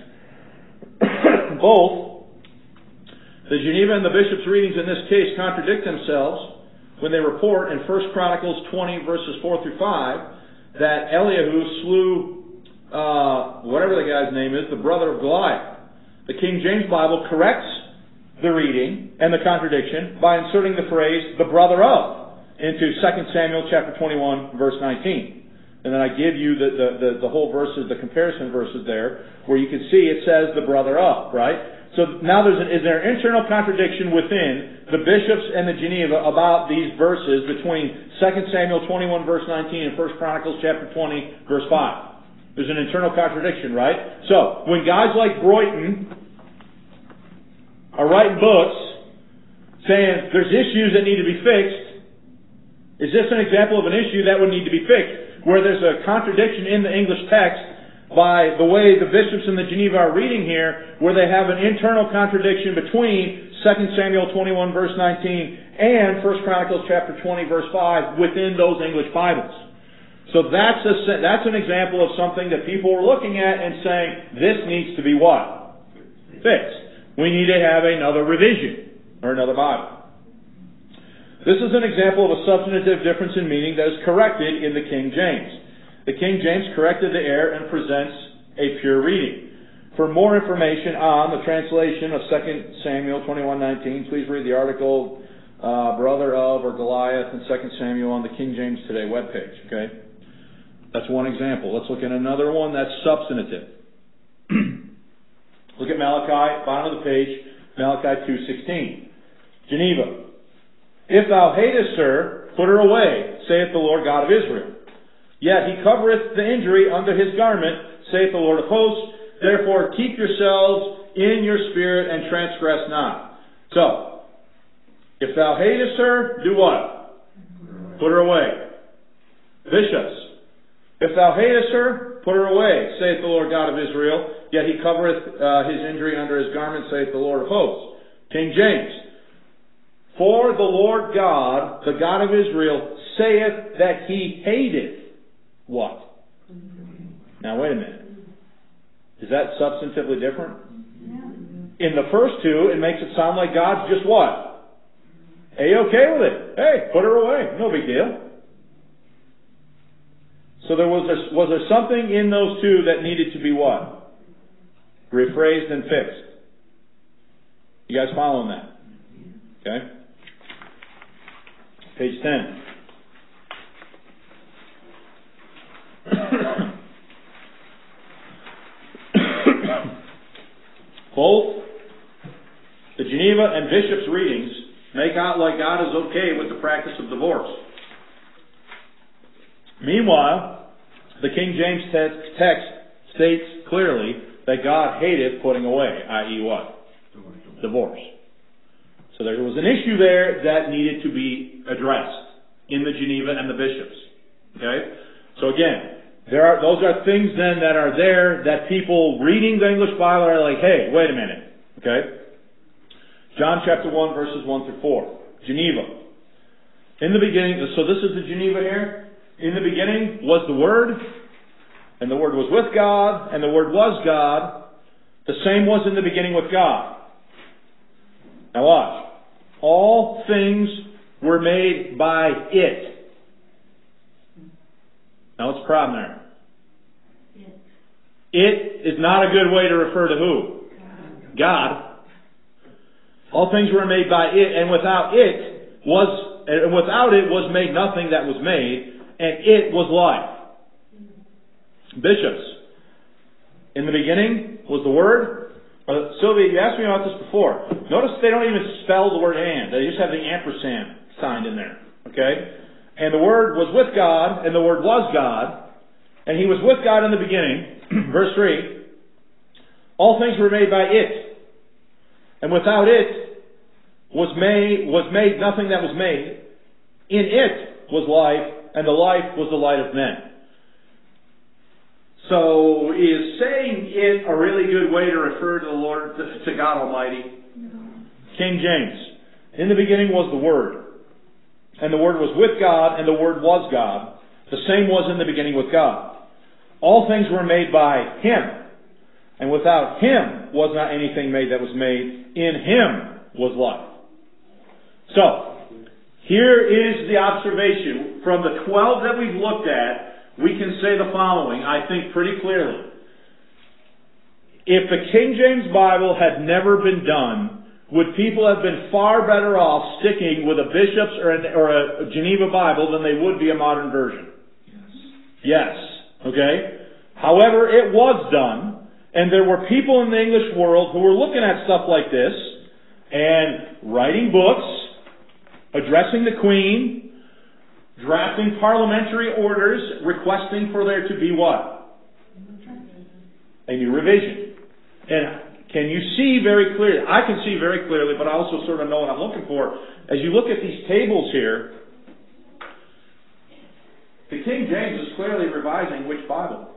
Both the Geneva and the bishop's readings in this case contradict themselves when they report in First Chronicles twenty verses four through five that Eliahu slew, uh, whatever the guy's name is, the brother of Goliath. The King James Bible corrects the reading and the contradiction by inserting the phrase, the brother of, into Second Samuel chapter twenty-one, verse nineteen. And then I give you the, the, the, the whole verses, the comparison verses there, where you can see it says the brother of, right? So now there's an, is there an internal contradiction within the bishops and the Geneva about these verses between Second Samuel twenty-one verse nineteen and First Chronicles chapter twenty verse five? There's an internal contradiction, right? So, when guys like Bruyton are writing books saying there's issues that need to be fixed, is this an example of an issue that would need to be fixed? Where there's a contradiction in the English text by the way the bishops in the Geneva are reading here, where they have an internal contradiction between Second Samuel twenty-one verse nineteen and First Chronicles chapter twenty verse five within those English Bibles. So that's a, that's an example of something that people were looking at and saying, this needs to be what? Fixed. We need to have another revision, or another Bible. This is an example of a substantive difference in meaning that is corrected in the King James. The King James corrected the error and presents a pure reading. For more information on the translation of Second Samuel twenty-one nineteen, please read the article, uh, Brother of or Goliath in Second Samuel on the King James Today webpage. Okay? That's one example. Let's look at another one that's substantive. Look at Malachi, bottom of the page, Malachi two sixteen. Geneva. If thou hatest her, put her away, saith the Lord God of Israel. Yet he covereth the injury under his garment, saith the Lord of hosts. Therefore keep yourselves in your spirit and transgress not. So, if thou hatest her, do what? Put her away. Bishops. If thou hatest her, put her away, saith the Lord God of Israel. Yet he covereth uh, his injury under his garment, saith the Lord of hosts. King James. For the Lord God, the God of Israel, saith that he hateth what? Now wait a minute. Is that substantively different? In the first two, it makes it sound like God's just what? A-okay with it. Hey, put her away. No big deal. So there was there, was there something in those two that needed to be what? Rephrased and fixed. You guys following that? Okay. Page ten. Both the Geneva and Bishop's readings make out like God is okay with the practice of divorce. Meanwhile, the King James text states clearly that God hateth putting away, that is what? Divorce. So there was an issue there that needed to be addressed in the Geneva and the Bishops. Okay? So again, there are those are things then that are there that people reading the English Bible are like, hey, wait a minute. Okay? John chapter one, verses one through four. Geneva. In the beginning, so this is the Geneva here. In the beginning was the Word, and the Word was with God, and the Word was God. The same was in the beginning with God. Now watch. All things were made by it. Now what's the problem there? It. It is not a good way to refer to who? God. God. All things were made by it, and without it was, and without it was made nothing that was made, and it was life. Bishops. In the beginning was the Word. Uh, Sylvia, you asked me about this before. Notice they don't even spell the word and. They just have the ampersand signed in there. Okay? And the Word was with God, and the Word was God, and He was with God in the beginning. Verse three. All things were made by it, and without it was made, was made nothing that was made. In it was life, and the life was the light of men. So, is saying it a really good way to refer to the Lord, to God Almighty? No. King James. In the beginning was the Word, and the Word was with God, and the Word was God. The same was in the beginning with God. All things were made by Him, and without Him was not anything made that was made. In Him was life. So, here is the observation. From the twelve that we've looked at, we can say the following, I think pretty clearly. If the King James Bible had never been done, would people have been far better off sticking with a Bishop's or, an, or a Geneva Bible than they would be a modern version? Yes. Yes. Okay? However, it was done, And there were people in the English world who were looking at stuff like this and writing books, addressing the Queen, drafting parliamentary orders, requesting for there to be what? A new revision. And can you see very clearly? I can see very clearly, but I also sort of know what I'm looking for. As you look at these tables here, the King James is clearly revising which Bible?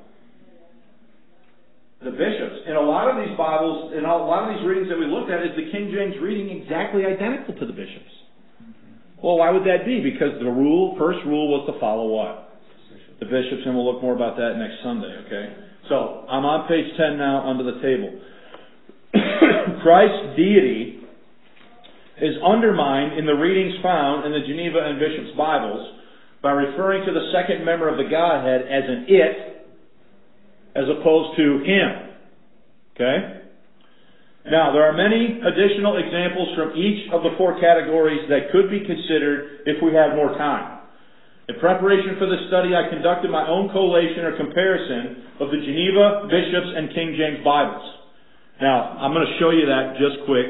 The bishops. In a lot of these Bibles, in a lot of these readings that we looked at, is the King James reading exactly identical to the bishops. Well, why would that be? Because the rule, first rule was to follow what? The bishops, and we'll look more about that next Sunday, okay? So, I'm on page ten now under the table. Christ's deity is undermined in the readings found in the Geneva and Bishops' Bibles by referring to the second member of the Godhead as an it, as opposed to him. Okay? Now, there are many additional examples from each of the four categories that could be considered if we had more time. In preparation for this study, I conducted my own collation or comparison of the Geneva, Bishops, and King James Bibles. Now, I'm going to show you that just quick.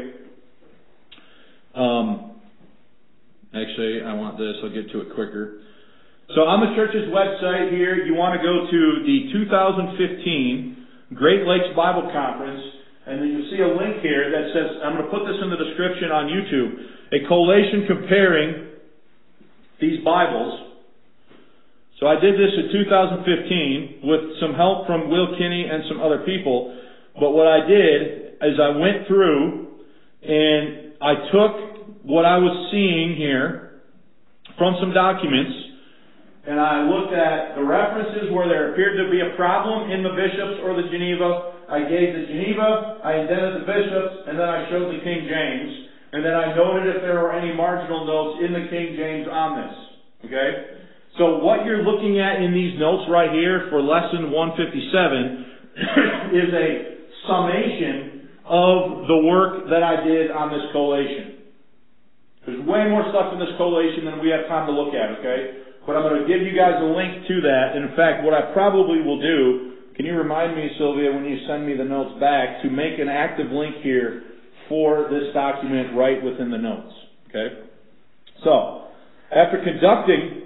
Um, actually, I want this. I'll get to it quicker. So on the church's website here, you want to go to the two thousand fifteen Great Lakes Bible Conference, and then you'll see a link here that says, I'm going to put this in the description on YouTube, a collation comparing these Bibles. So I did this in two thousand fifteen with some help from Will Kinney and some other people. But what I did is I went through and I took what I was seeing here from some documents, and I looked at the references where there appeared to be a problem in the Bishops or the Geneva. I gave the Geneva, I indented the Bishops, and then I showed the King James. And then I noted if there were any marginal notes in the King James on this. Okay? So what you're looking at in these notes right here for lesson one fifty-seven is a summation of the work that I did on this collation. There's way more stuff in this collation than we have time to look at, okay? But I'm going to give you guys a link to that. And in fact, what I probably will do, can you remind me, Sylvia, when you send me the notes back, to make an active link here for this document right within the notes, okay? So, after conducting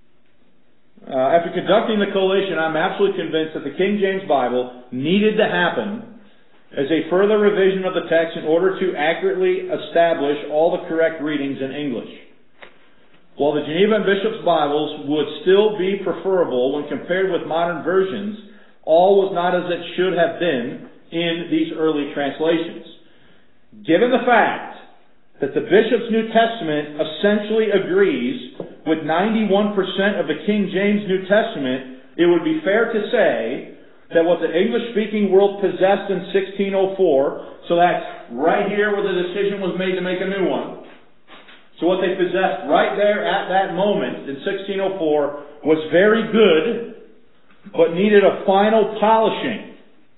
Uh, after conducting the collation, I'm absolutely convinced that the King James Bible needed to happen as a further revision of the text in order to accurately establish all the correct readings in English. While the Geneva and Bishops' Bibles would still be preferable when compared with modern versions, all was not as it should have been in these early translations. Given the fact that the Bishop's New Testament essentially agrees with ninety-one percent of the King James New Testament, it would be fair to say that what the English-speaking world possessed in sixteen oh four, so that's right here where the decision was made to make a new one, so what they possessed right there at that moment in sixteen oh four was very good, but needed a final polishing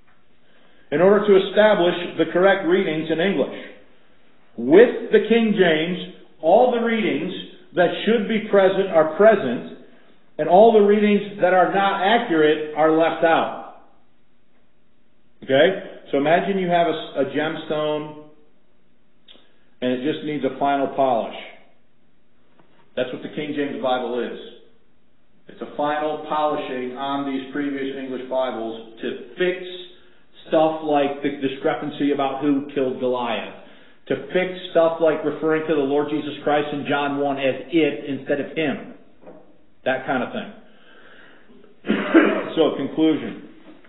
in order to establish the correct readings in English. With the King James, all the readings that should be present are present, and all the readings that are not accurate are left out. Okay? So imagine you have a, a gemstone, and it just needs a final polish. That's what the King James Bible is. It's a final polishing on these previous English Bibles to fix stuff like the discrepancy about who killed Goliath, to fix stuff like referring to the Lord Jesus Christ in John one as it instead of him. That kind of thing. So, conclusion.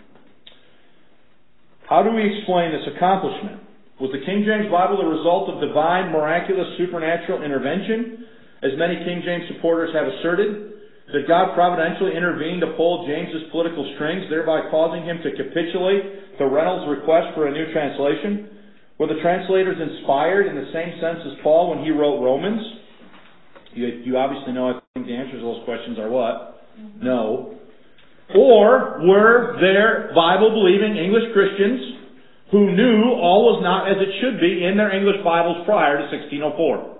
How do we explain this accomplishment? Was the King James Bible the result of divine, miraculous, supernatural intervention, as many King James supporters have asserted? Did God providentially intervene to pull James's political strings, thereby causing him to capitulate to Reynolds' request for a new translation? Were the translators inspired in the same sense as Paul when he wrote Romans? You, you obviously know, I think the answers to those questions are what? Mm-hmm. No. Or were there Bible-believing English Christians who knew all was not as it should be in their English Bibles prior to sixteen oh four?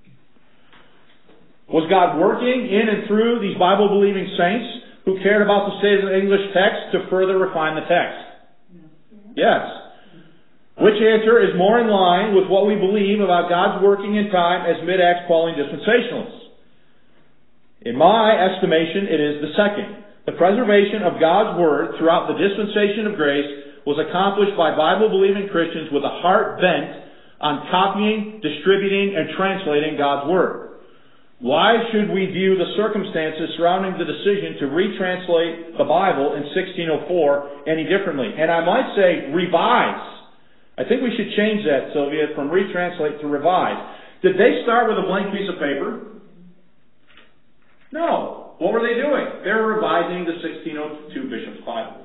Was God working in and through these Bible-believing saints who cared about the state of the English text to further refine the text? Yes. Which answer is more in line with what we believe about God's working in time as mid-Acts Pauline dispensationalists? In my estimation, it is the second. The preservation of God's Word throughout the dispensation of grace was accomplished by Bible-believing Christians with a heart bent on copying, distributing, and translating God's Word. Why should we view the circumstances surrounding the decision to retranslate the Bible in sixteen oh four any differently? And I might say revise. I think we should change that, Sylvia, from retranslate to revise. Did they start with a blank piece of paper? No. What were they doing? They were revising the sixteen oh two Bishop's Bible.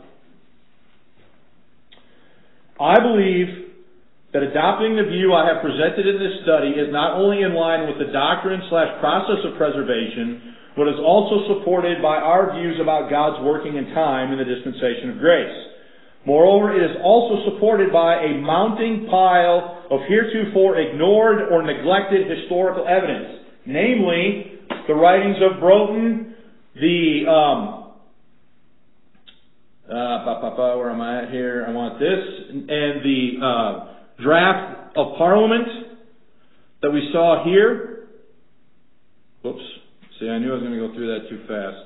I believe that adopting the view I have presented in this study is not only in line with the doctrine slash process of preservation, but is also supported by our views about God's working in time in the dispensation of grace. Moreover, it is also supported by a mounting pile of heretofore ignored or neglected historical evidence, namely the writings of Broughton, the um, uh, ba, ba, ba, where am I at here? I want this, and the uh, draft of Parliament that we saw here. Whoops! See, I knew I was going to go through that too fast.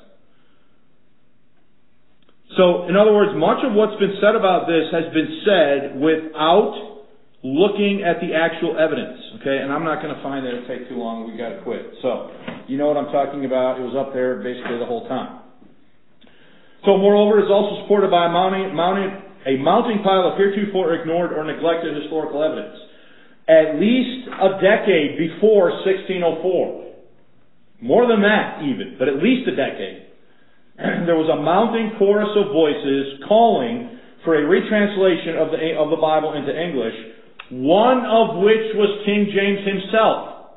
So, in other words, much of what's been said about this has been said without looking at the actual evidence. Okay, and I'm not going to find that it'll take too long. We've got to quit. So, you know what I'm talking about. It was up there basically the whole time. So, moreover, it is also supported by a mounting, mounting, a mounting pile of heretofore ignored or neglected historical evidence. At least a decade before sixteen oh four. More than that, even, but at least a decade. There was a mounting chorus of voices calling for a retranslation of the, of the Bible into English, one of which was King James himself.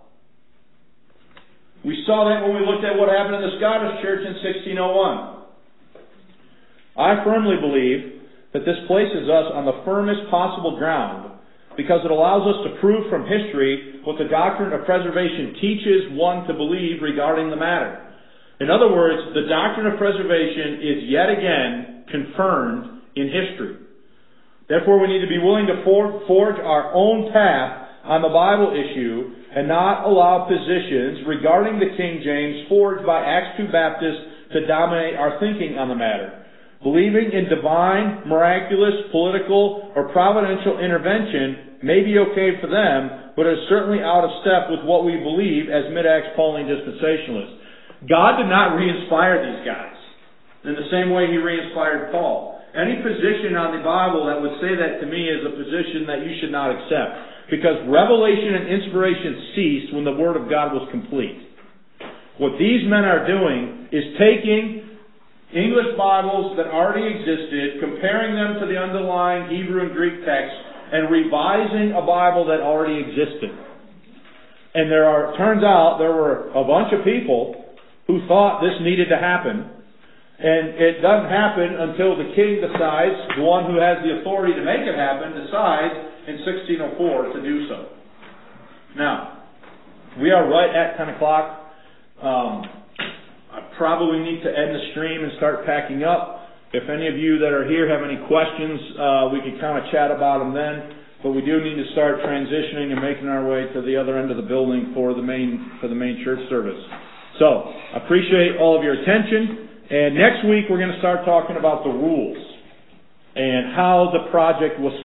We saw that when we looked at what happened in the Scottish Church in sixteen oh one. I firmly believe that this places us on the firmest possible ground because it allows us to prove from history what the doctrine of preservation teaches one to believe regarding the matter. In other words, the doctrine of preservation is yet again confirmed in history. Therefore, we need to be willing to forge our own path on the Bible issue and not allow positions regarding the King James forged by Acts two Baptists to dominate our thinking on the matter. Believing in divine, miraculous, political, or providential intervention may be okay for them, but it is certainly out of step with what we believe as mid-Acts Pauline dispensationalists. God did not re-inspire these guys in the same way He re-inspired Paul. Any position on the Bible that would say that to me is a position that you should not accept, because revelation and inspiration ceased when the Word of God was complete. What these men are doing is taking English Bibles that already existed, comparing them to the underlying Hebrew and Greek text, and revising a Bible that already existed. And there are, turns out there were a bunch of people who thought this needed to happen. And it doesn't happen until the king decides, the one who has the authority to make it happen, decides in sixteen oh four to do so. Now, we are right at ten o'clock. Um, I probably need to end the stream and start packing up. If any of you that are here have any questions, uh, we can kind of chat about them then. But we do need to start transitioning and making our way to the other end of the building for the main for the main church service. So, I appreciate all of your attention, and next week we're going to start talking about the rules and how the project was